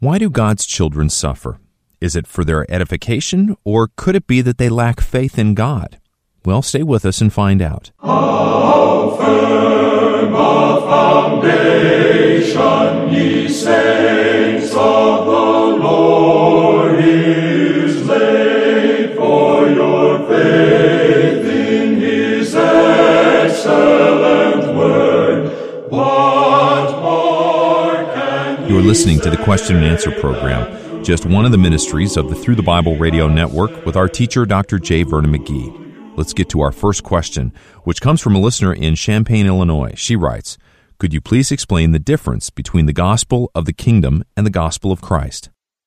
Why do God's children suffer? Is it for their edification, or could it be that they lack faith in God? Well, stay with us and find out. How firm a foundation, ye saints of the Lord, is laid, for your faith in His excellent word. What more can You are listening to the Question and Answer program, just one of the ministries of the Through the Bible Radio Network with our teacher, Dr. J. Vernon McGee. Let's get to our first question, which comes from a listener in Champaign, Illinois. She writes, "Could you please explain the difference between the gospel of the kingdom and the gospel of Christ?"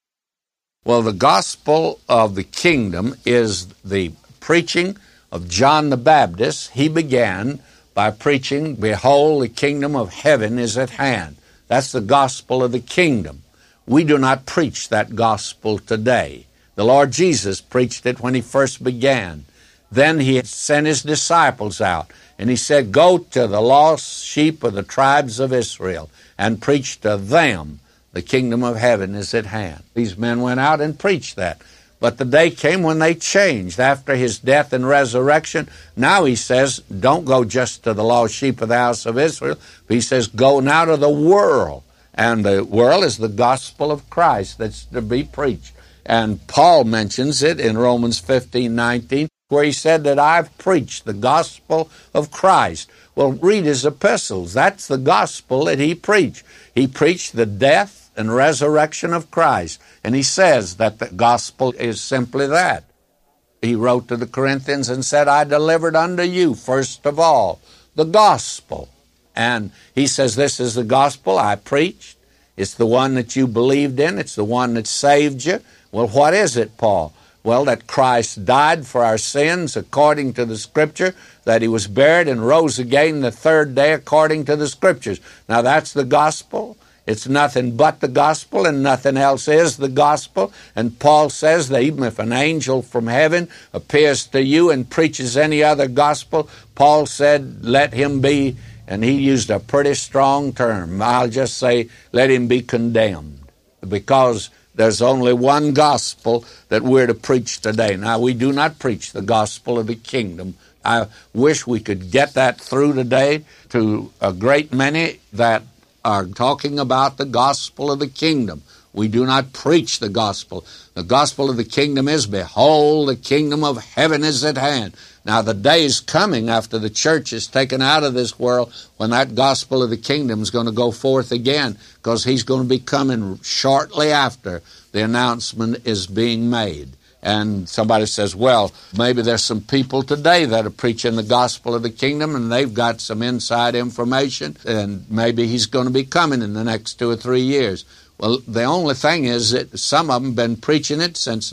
Well, the gospel of the kingdom is the preaching of John the Baptist. He began by preaching, "Behold, the kingdom of heaven is at hand." That's the gospel of the kingdom. We do not preach that gospel today. The Lord Jesus preached it when He first began. Then He sent His disciples out, and He said, "Go to the lost sheep of the tribes of Israel and preach to them, the kingdom of heaven is at hand." These men went out and preached that. But the day came when they changed. After His death and resurrection, now He says, don't go just to the lost sheep of the house of Israel. He says, go now to the world. And the world is the gospel of Christ that's to be preached. And Paul mentions it in Romans 15:19, where he said that I've preached the gospel of Christ. Well, read his epistles. That's the gospel that he preached. He preached the death and resurrection of Christ. And he says that the gospel is simply that. He wrote to the Corinthians and said, I delivered unto you, first of all, the gospel. And he says, this is the gospel I preached. It's the one that you believed in. It's the one that saved you. Well, what is it, Paul? Well, that Christ died for our sins according to the Scripture, that He was buried and rose again the third day according to the Scriptures. Now, that's the gospel. It's nothing but the gospel, and nothing else is the gospel. And Paul says that even if an angel from heaven appears to you and preaches any other gospel, Paul said, let him be, and he used a pretty strong term. I'll just say, let him be condemned, because there's only one gospel that we're to preach today. Now, we do not preach the gospel of the kingdom. I wish we could get that through today to a great many that are talking about the gospel of the kingdom. We do not preach the gospel. The gospel of the kingdom is, behold, the kingdom of heaven is at hand. Now, the day is coming after the church is taken out of this world when that gospel of the kingdom is going to go forth again, because He's going to be coming shortly after the announcement is being made. And somebody says, well, maybe there's some people today that are preaching the gospel of the kingdom and they've got some inside information, and maybe He's going to be coming in the next 2 or 3 years. Well, the only thing is that some of them have been preaching it since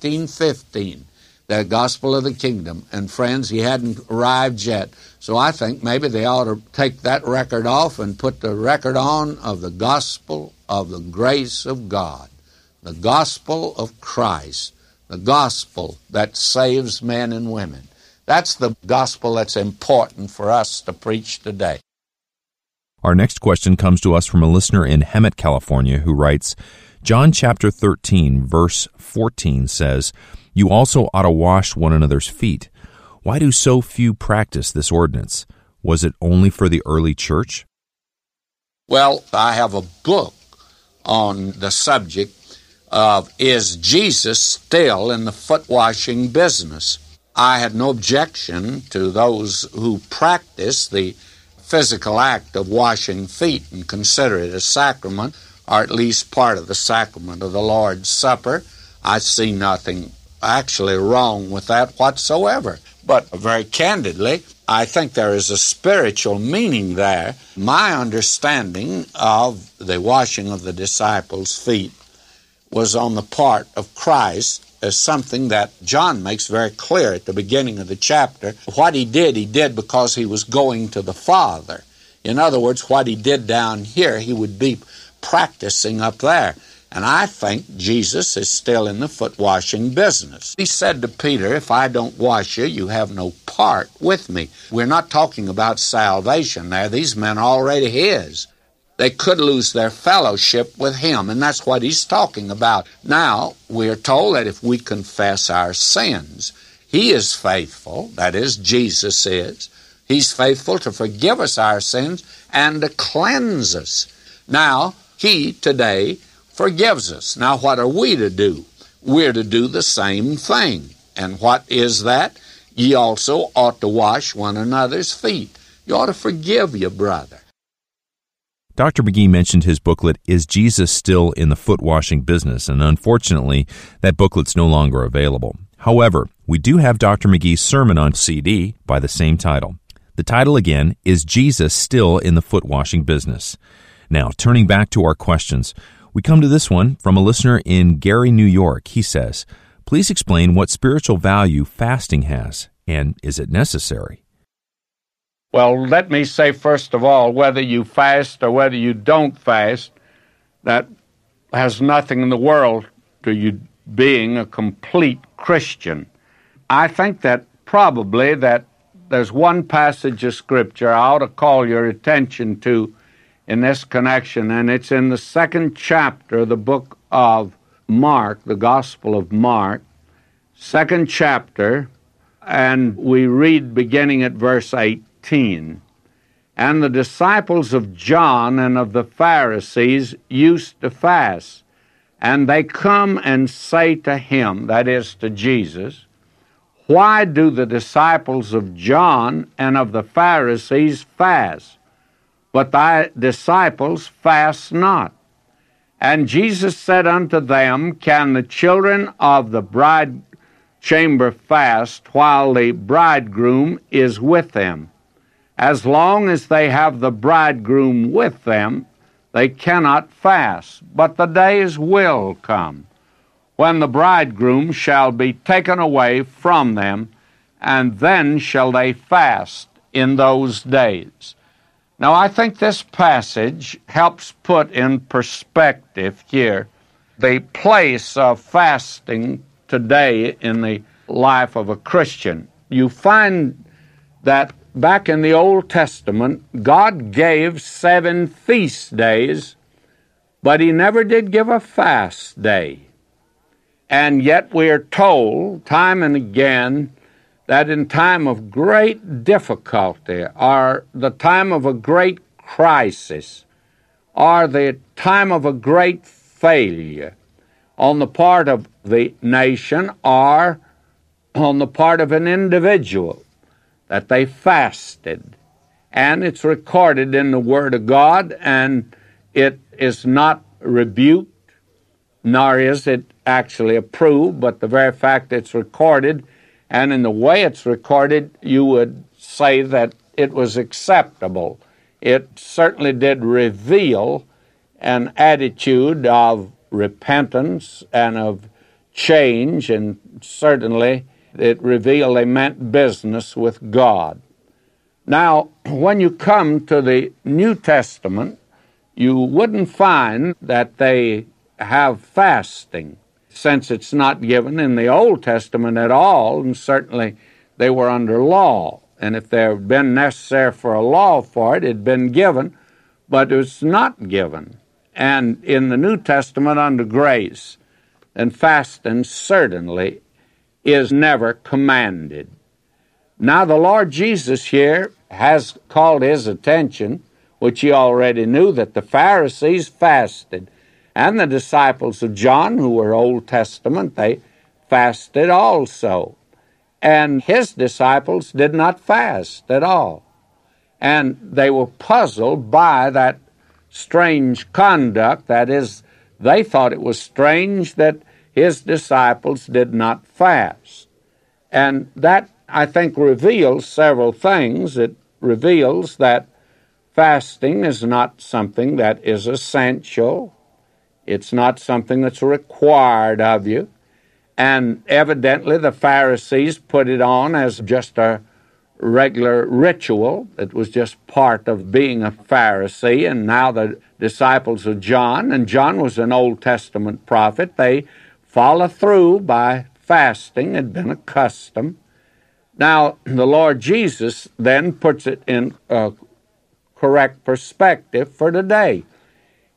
1915. The gospel of the kingdom. And friends, He hadn't arrived yet. So I think maybe they ought to take that record off and put the record on of the gospel of the grace of God, the gospel of Christ, the gospel that saves men and women. That's the gospel that's important for us to preach today. Our next question comes to us from a listener in Hemet, California, who writes, John chapter 13, verse 14 says, you also ought to wash one another's feet. Why do so few practice this ordinance? Was it only for the early church? Well, I have a book on the subject of, is Jesus still in the foot washing business? I had no objection to those who practice the physical act of washing feet and consider it a sacrament, or at least part of the sacrament of the Lord's Supper. I see nothing actually wrong with that whatsoever. But very candidly, I think there is a spiritual meaning there. My understanding of the washing of the disciples' feet was on the part of Christ as something that John makes very clear at the beginning of the chapter. What He did because He was going to the Father. In other words, what He did down here, He would be practicing up there. And I think Jesus is still in the foot-washing business. He said to Peter, if I don't wash you, you have no part with me. We're not talking about salvation there. These men are already His. they could lose their fellowship with Him, and that's what He's talking about. Now, we are told that if we confess our sins, He is faithful, that is, Jesus is. He's faithful to forgive us our sins and to cleanse us. Now, He today forgives us. Now, what are we to do? We're to do the same thing. And what is that? Ye also ought to wash one another's feet. You ought to forgive your brother. Dr. McGee mentioned his booklet, Is Jesus Still in the Foot Washing Business? And unfortunately, that booklet's no longer available. However, we do have Dr. McGee's sermon on CD by the same title. The title again is Jesus Still in the Foot Washing Business? Now, turning back to our questions, we come to this one from a listener in Gary, New York. He says, please explain what spiritual value fasting has, and is it necessary? Well, let me say first of all, whether you fast or whether you don't fast, that has nothing in the world to you being a complete Christian. I think that probably that there's one passage of Scripture I ought to call your attention to in this connection, and it's in the 2nd chapter of the book of Mark, the Gospel of Mark, 2nd chapter, and we read beginning at verse 18. And the disciples of John and of the Pharisees used to fast, and they come and say to him, that is, to Jesus, why do the disciples of John and of the Pharisees fast, but thy disciples fast not? And Jesus said unto them, can the children of the bride chamber fast while the bridegroom is with them? As long as they have the bridegroom with them, they cannot fast. But the days will come when the bridegroom shall be taken away from them, and then shall they fast in those days. Now, I think this passage helps put in perspective here the place of fasting today in the life of a Christian. You find that back in the Old Testament, God gave 7 feast days, but He never did give a fast day. And yet we are told time and again that in time of great difficulty, or the time of a great crisis, or the time of a great failure on the part of the nation or on the part of an individual, that they fasted. And it's recorded in the Word of God, and it is not rebuked, nor is it actually approved, but the very fact it's recorded, and in the way it's recorded, you would say that it was acceptable. It certainly did reveal an attitude of repentance and of change, and certainly it revealed they meant business with God. Now, when you come to the New Testament, you wouldn't find that they have fasting, since it's not given in the Old Testament at all, and certainly they were under law. And if there had been necessary for a law for it, it had been given, but it's not given. And in the New Testament under grace, and fasting certainly is never commanded. Now the Lord Jesus here has called His attention, which He already knew, that the Pharisees fasted, and the disciples of John, who were Old Testament, they fasted also. And His disciples did not fast at all. And they were puzzled by that strange conduct. That is, they thought it was strange that His disciples did not fast. And that, I think, reveals several things. It reveals that fasting is not something that is essential. It's not something that's required of you. And evidently the Pharisees put it on as just a regular ritual. It was just part of being a Pharisee. And now the disciples of John, and John was an Old Testament prophet, they follow through by fasting. It had been a custom. Now, the Lord Jesus then puts it in a correct perspective for today.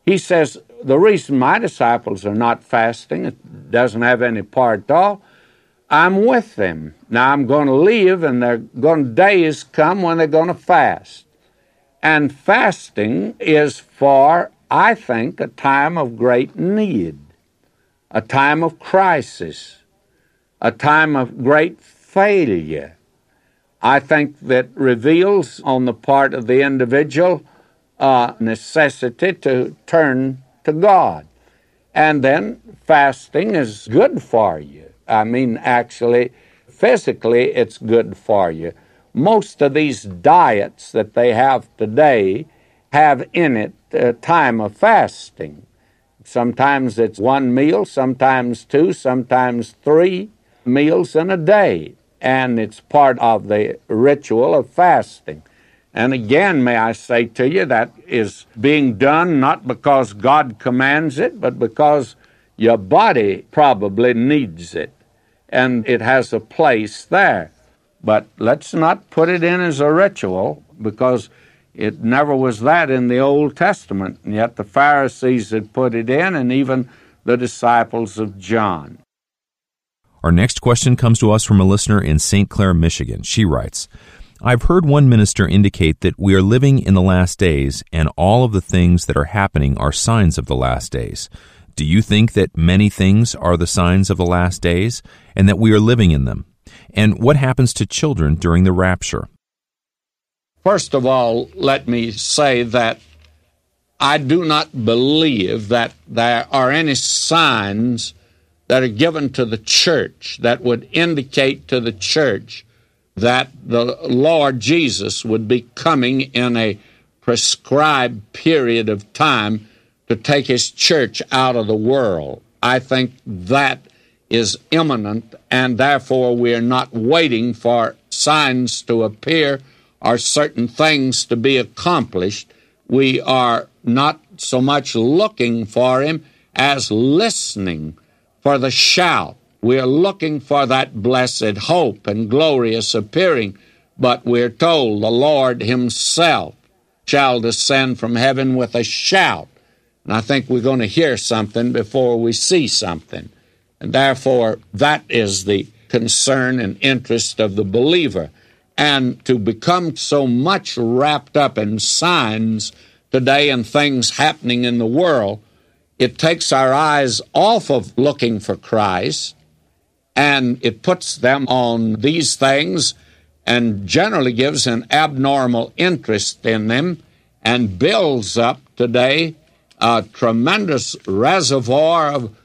He says, the reason my disciples are not fasting, it doesn't have any part at all, I'm with them. Now I'm going to leave, and days come when they're going to fast. And fasting is for, I think, a time of great need, a time of crisis, a time of great failure. I think that reveals on the part of the individual necessity to turn to God. And then fasting is good for you. I mean, actually, physically, it's good for you. Most of these diets that they have today have in it a time of fasting. Sometimes it's one meal, sometimes two, sometimes 3 meals in a day. And it's part of the ritual of fasting. And again, may I say to you, that is being done not because God commands it, but because your body probably needs it, and it has a place there. But let's not put it in as a ritual, because it never was that in the Old Testament, and yet the Pharisees had put it in, and even the disciples of John. Our next question comes to us from a listener in St. Clair, Michigan. She writes, I've heard one minister indicate that we are living in the last days, and all of the things that are happening are signs of the last days. Do you think that many things are the signs of the last days, and that we are living in them? And what happens to children during the rapture? First of all, let me say that I do not believe that there are any signs that are given to the church that would indicate to the church that the Lord Jesus would be coming in a prescribed period of time to take his church out of the world. I think that is imminent, and therefore we are not waiting for signs to appear or certain things to be accomplished. We are not so much looking for him as listening for the shout. We are looking for that blessed hope and glorious appearing, but we're told the Lord himself shall descend from heaven with a shout. And I think we're going to hear something before we see something. And therefore, that is the concern and interest of the believer. And to become so much wrapped up in signs today and things happening in the world, it takes our eyes off of looking for Christ, and it puts them on these things and generally gives an abnormal interest in them and builds up today a tremendous reservoir of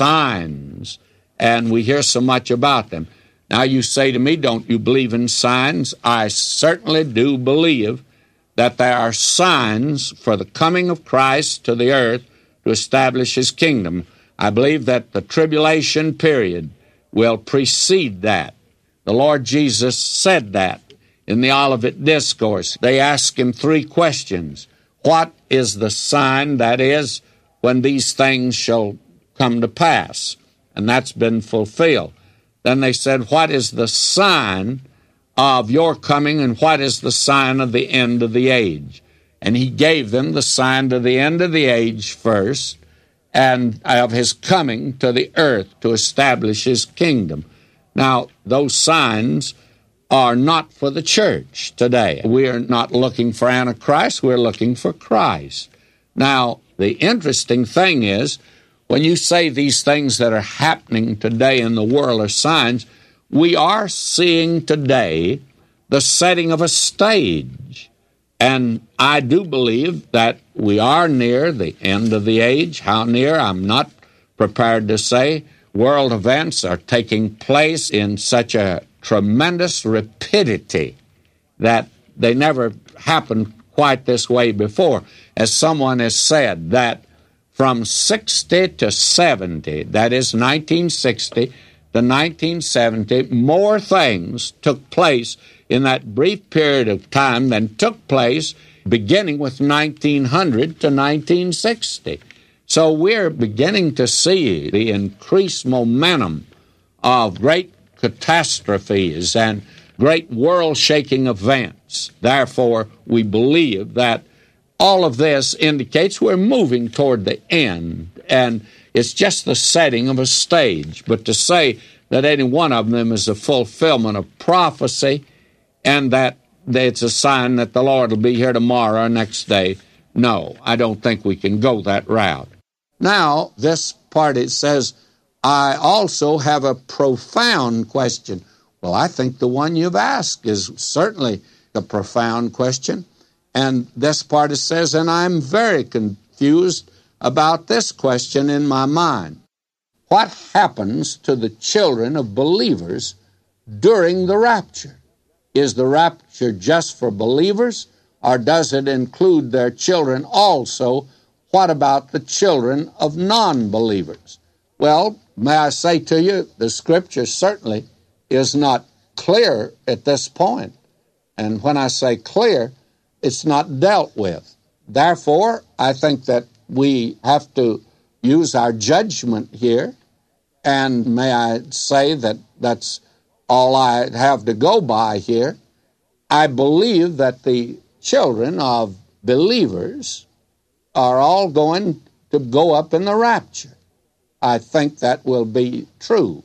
signs, and we hear so much about them. Now you say to me, don't you believe in signs? I certainly do believe that there are signs for the coming of Christ to the earth to establish his kingdom. I believe that the tribulation period will precede that. The Lord Jesus said that in the Olivet Discourse. They asked him 3 questions. What is the sign, that is, when these things shall come to pass? And that's been fulfilled. Then they said, what is the sign of your coming, and what is the sign of the end of the age? And he gave them the sign of the end of the age first, and of his coming to the earth to establish his kingdom. Now, those signs are not for the church today. We are not looking for Antichrist, we're looking for Christ. Now, the interesting thing is, when you say these things that are happening today in the world are signs, we are seeing today the setting of a stage. And I do believe that we are near the end of the age. How near, I'm not prepared to say. World events are taking place in such a tremendous rapidity that they never happened quite this way before. As someone has said, that from 60 to 70, that is 1960 to 1970, more things took place in that brief period of time than took place beginning with 1900 to 1960. So we're beginning to see the increased momentum of great catastrophes and great world-shaking events. Therefore, we believe that all of this indicates we're moving toward the end, and it's just the setting of a stage. But to say that any one of them is a fulfillment of prophecy and that it's a sign that the Lord will be here tomorrow or next day, no, I don't think we can go that route. Now, this part, it says, I also have a profound question. Well, I think the one you've asked is certainly a profound question. And this part, it says, and I'm very confused about this question in my mind. What happens to the children of believers during the rapture? Is the rapture just for believers, or does it include their children also? What about the children of non-believers? Well, may I say to you, the Scripture certainly is not clear at this point. And when I say clear, it's not dealt with. Therefore, I think that we have to use our judgment here, and may I say that that's all I have to go by here. I believe that the children of believers are all going to go up in the rapture. I think that will be true.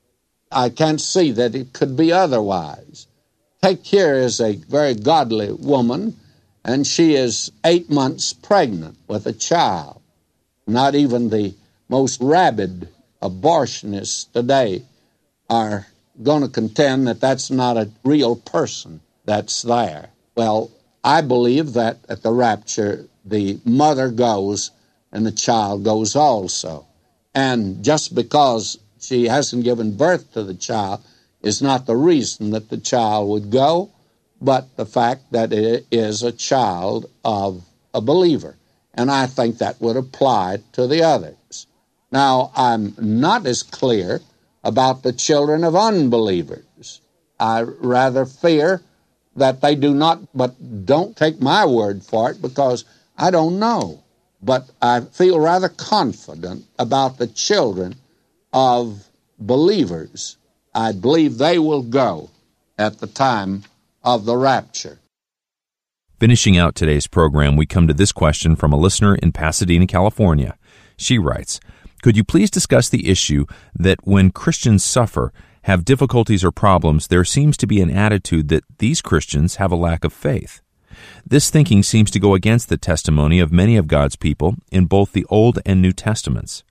I can't see that it could be otherwise. Take here is a very godly woman, and she is 8 months pregnant with a child. Not even the most rabid abortionists today are going to contend that that's not a real person that's there. Well, I believe that at the rapture, the mother goes and the child goes also. And just because she hasn't given birth to the child is not the reason that the child would go, but the fact that it is a child of a believer. And I think that would apply to the others. Now, I'm not as clear about the children of unbelievers. I rather fear that they do not, but don't take my word for it because I don't know. But I feel rather confident about the children of believers. I believe they will go at the time of the rapture. Finishing out today's program, we come to this question from a listener in Pasadena, California. She writes, could you please discuss the issue that when Christians suffer, have difficulties or problems, there seems to be an attitude that these Christians have a lack of faith? This thinking seems to go against the testimony of many of God's people in both the Old and New Testaments.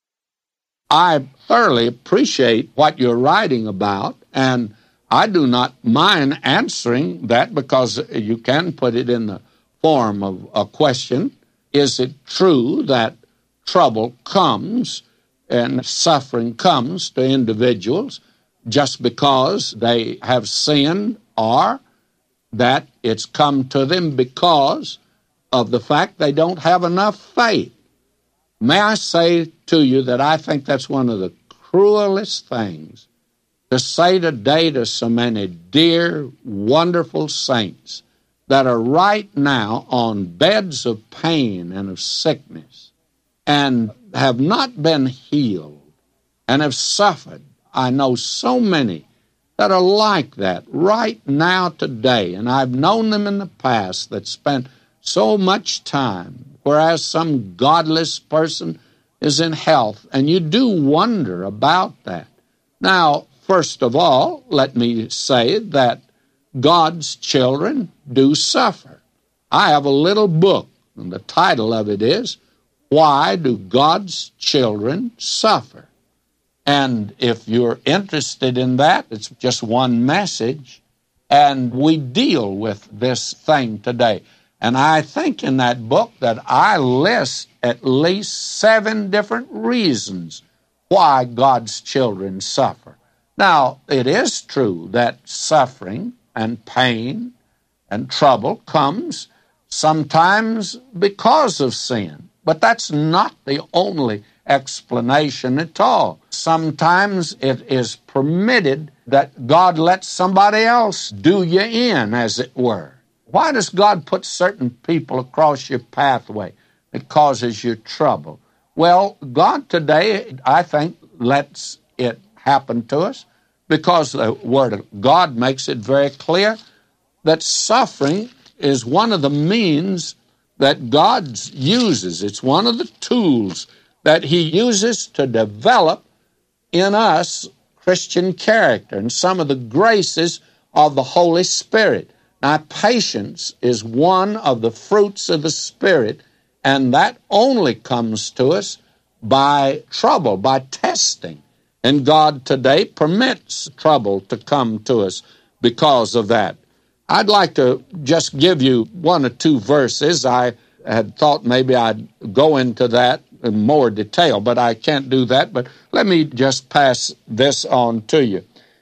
I thoroughly appreciate what you're writing about, and I do not mind answering that because you can put it in the form of a question. Is it true that trouble comes and suffering comes to individuals just because they have sinned, or that it's come to them because of the fact they don't have enough faith? May I say to you that I think that's one of the cruelest things to say today to so many dear, wonderful saints that are right now on beds of pain and of sickness and have not been healed and have suffered. I know so many that are like that right now today, and I've known them in the past that spent so much time, whereas some godless person is in health, and you do wonder about that. Now, first of all, let me say that God's children do suffer. I have a little book, and the title of it is, Why Do God's Children Suffer? And if you're interested in that, it's just one message, and we deal with this thing today. And I think in that book that I list at least 7 different reasons why God's children suffer. Now, it is true that suffering and pain and trouble comes sometimes because of sin, but that's not the only explanation at all. Sometimes it is permitted that God lets somebody else do you in, as it were. Why does God put certain people across your pathway that causes you trouble? Well, God today, I think, lets it happen to us because the Word of God makes it very clear that suffering is one of the means that God uses. It's one of the tools that He uses to develop in us Christian character and some of the graces of the Holy Spirit. Now, patience is one of the fruits of the Spirit, and that only comes to us by trouble, by testing. And God today permits trouble to come to us because of that. I'd like to just give you one or two verses. I had thought maybe I'd go into that in more detail, but I can't do that. But let me just pass this on to you.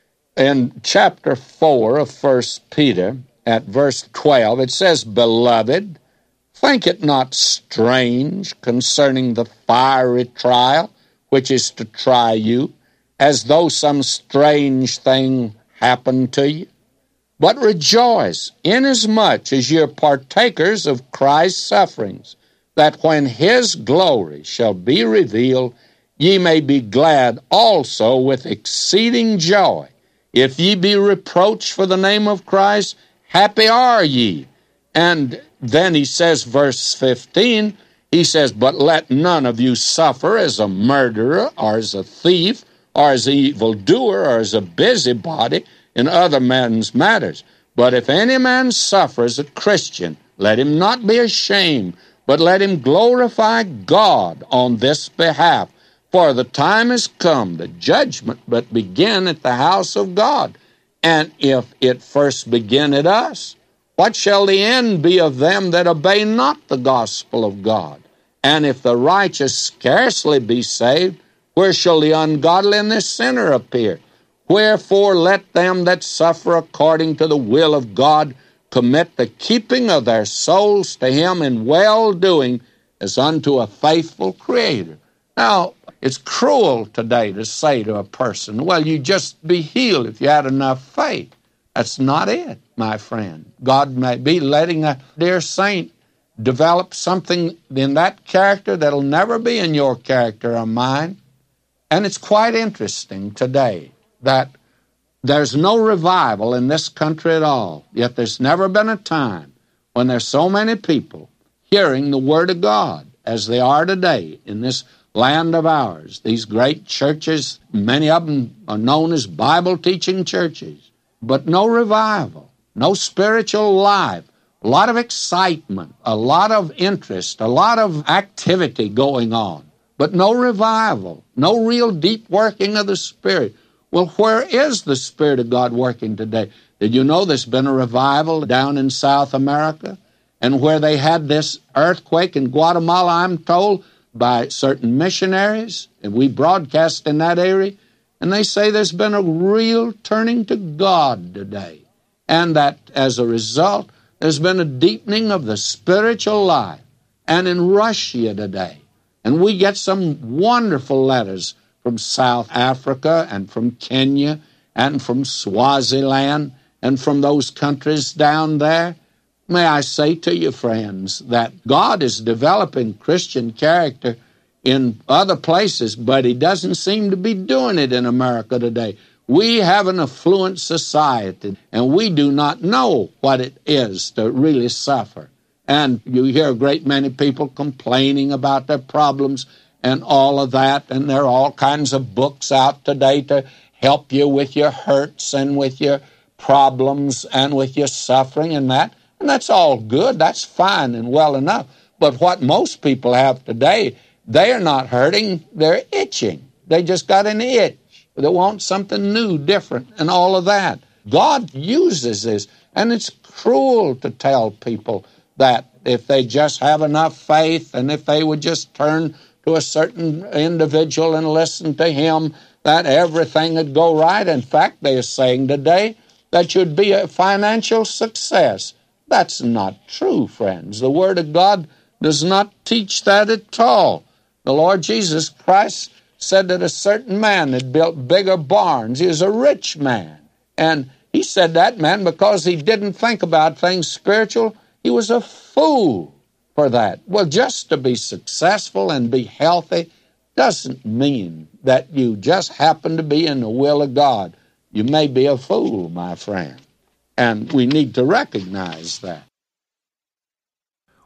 In chapter 4 of 1 Peter, at verse 12, it says, "Beloved, think it not strange concerning the fiery trial which is to try you, as though some strange thing happened to you. But rejoice, inasmuch as ye are partakers of Christ's sufferings, that when His glory shall be revealed, ye may be glad also with exceeding joy. If ye be reproached for the name of Christ, happy are ye." And then he says, verse 15, he says, "But let none of you suffer as a murderer, or as a thief, or as an evildoer, or as a busybody in other men's matters. But if any man suffer as a Christian, let him not be ashamed, but let him glorify God on this behalf. For the time is come, the judgment but begin at the house of God. And if it first begin at us, what shall the end be of them that obey not the gospel of God? And if the righteous scarcely be saved, where shall the ungodly and the sinner appear? Wherefore let them that suffer according to the will of God commit the keeping of their souls to Him in well-doing as unto a faithful Creator." Now, it's cruel today to say to a person, well, you just be healed if you had enough faith. That's not it, my friend. God may be letting a dear saint develop something in that character that'll never be in your character or mine. And it's quite interesting today that there's no revival in this country at all, yet there's never been a time when there's so many people hearing the Word of God as they are today in this land of ours. These great churches, many of them are known as Bible-teaching churches, but no revival, no spiritual life, a lot of excitement, a lot of interest, a lot of activity going on, but no revival, no real deep working of the Spirit. Well, where is the Spirit of God working today? Did you know there's been a revival down in South America? And where they had this earthquake in Guatemala, I'm told, by certain missionaries, and we broadcast in that area, and they say there's been a real turning to God today. And that as a result, there's been a deepening of the spiritual life. And in Russia today, and we get some wonderful letters from South Africa and from Kenya and from Swaziland and from those countries down there. May I say to you, friends, that God is developing Christian character in other places, but He doesn't seem to be doing it in America today. We have an affluent society, and we do not know what it is to really suffer. And you hear a great many people complaining about their problems and all of that, and there are all kinds of books out today to help you with your hurts and with your problems and with your suffering and that. And that's all good. That's fine and well enough. But what most people have today, they are not hurting, they're itching. They just got an itch. They want something new, different, and all of that. God uses this, and it's cruel to tell people that if they just have enough faith and if they would just turn to a certain individual and listen to him, that everything would go right. In fact, they are saying today that you'd be a financial success. That's not true, friends. The Word of God does not teach that at all. The Lord Jesus Christ said that a certain man had built bigger barns. He was a rich man. And he said that man, because he didn't think about things spiritual, he was a fool for that. Well, just to be successful and be healthy doesn't mean that you just happen to be in the will of God. You may be a fool, my friend. And we need to recognize that.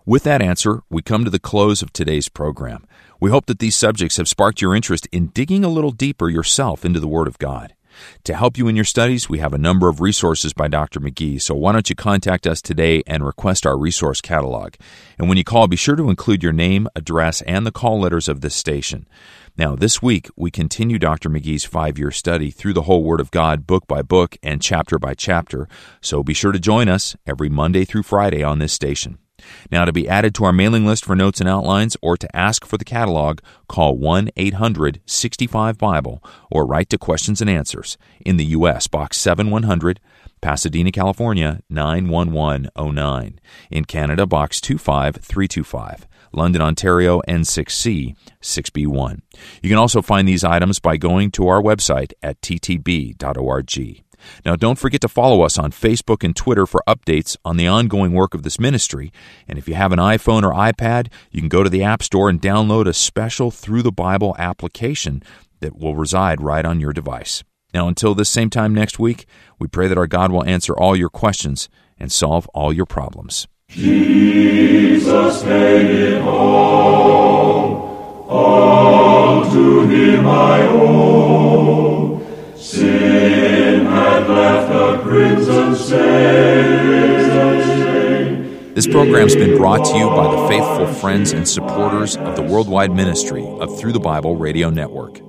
With that answer, we come to the close of today's program. We hope that these subjects have sparked your interest in digging a little deeper yourself into the Word of God. To help you in your studies, we have a number of resources by Dr. McGee, so why don't you contact us today and request our resource catalog. And when you call, be sure to include your name, address, and the call letters of this station. Now, this week, we continue Dr. McGee's 5-year study through the whole Word of God, book by book and chapter by chapter, so be sure to join us every Monday through Friday on this station. Now, to be added to our mailing list for notes and outlines or to ask for the catalog, call 1-800-65-BIBLE or write to Questions and Answers in the U.S., Box 7100, Pasadena, California, 91109. In Canada, Box 25325. London, Ontario, N6C 6B1. You can also find these items by going to our website at ttb.org. Now, don't forget to follow us on Facebook and Twitter for updates on the ongoing work of this ministry. And if you have an iPhone or iPad, you can go to the App Store and download a special Through the Bible application that will reside right on your device. Now, until this same time next week, we pray that our God will answer all your questions and solve all your problems. Jesus paid it all to Him I owe. Sin had left a crimson stain. This program's been brought to you by the faithful friends and supporters of the worldwide ministry of Through the Bible Radio Network.